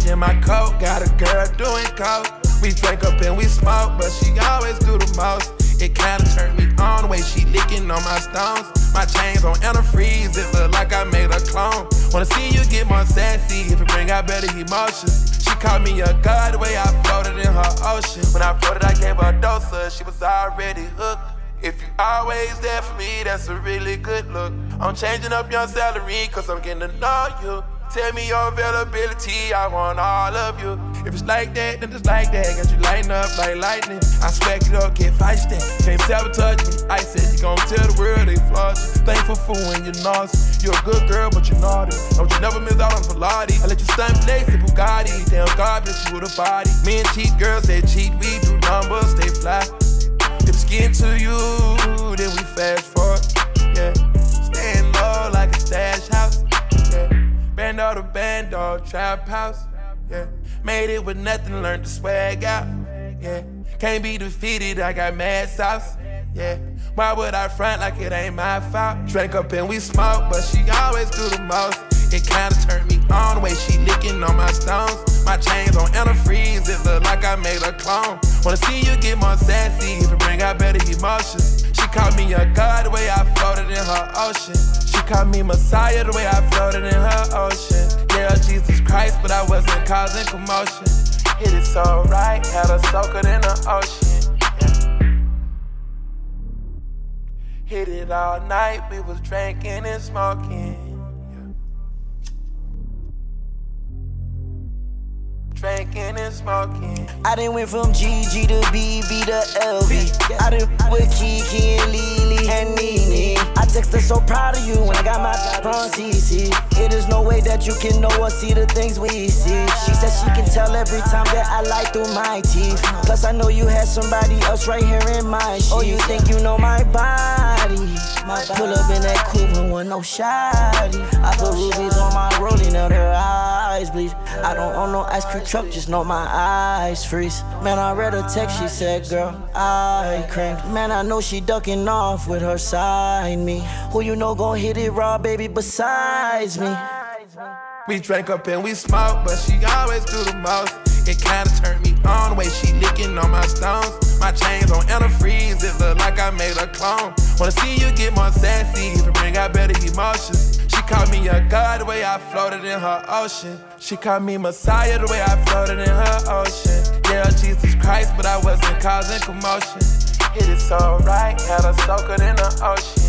sausage in my coat. Got a girl doing coke. We drink up and we smoke, but she always do the most. It kinda turned me on the way she licking on my stones. My chains on antifreeze, it look like I made a clone. Wanna see you get more sassy if it bring out better emotions. She called me a god the way I floated in her ocean. When I floated, I gave her a dose of, she was already hooked. If you always there for me, that's a really good look. I'm changing up your salary, cause I'm getting to know you. Tell me your availability, I want all of you. If it's like that, then it's like that. Got you lighting up like lightning. I smack it up, get feisty. Can't sabotage me. I said you gon' tell the world they floss you. Thankful for when you're nauseous. You're a good girl, but you're naughty. Don't you never miss out on Pilates. I let you stunt flex in Bugatti. Damn God bless you with a body. Men cheat, girls they cheat. We do numbers, they fly. If it's getting to you, then we fast forward. Yeah, staying low like a stash house. Bando to bando, trap house, yeah. Made it with nothing, learned to swag out, yeah. Can't be defeated, I got mad sauce, yeah. Why would I front like it ain't my fault? Drink up and we smoke, but she always do the most. It kinda turned me on the way she licking on my stones. My chains on antifreeze, it look like I made a clone. Wanna see you get more sassy if it bring out better emotions. She called me a god the way I floated in her ocean. She called me Messiah the way I floated in her ocean. Yeah, Jesus Christ, but I wasn't causing commotion. Hit it so right, had her soaking in the ocean. Yeah. Hit it all night, we was drinking and smoking. Drinking and smoking. I done went from GG to BB to LV. I done with Kiki and Lily and Nene. I text her so proud of you when I got my on CC. It is no way that you can know or see the things we see. She said she can tell every time that I lie through my teeth. Plus I know you had somebody else right here in my sheets. Oh, you think you know my body? Pull up in that coupe, no one, no shoddy. I put rubies on my rolling, now their eyes bleed. I don't own no ice cream truck, just know my eyes freeze. Man, I read her text, she said, girl, I cranked. Man, I know she ducking off with her side me. Who you know gon' hit it raw, baby, besides me? We drank up and we smoke, but she always do the most. It kinda turned me on the way she licking on my stones. My chains on antifreeze, it look like I made a clone. Wanna see you get more sassy if it bring out better emotions. She called me a god the way I floated in her ocean. She called me Messiah the way I floated in her ocean. Yeah, Jesus Christ, but I wasn't causing commotion. Hit it so right, had her soaking in the ocean.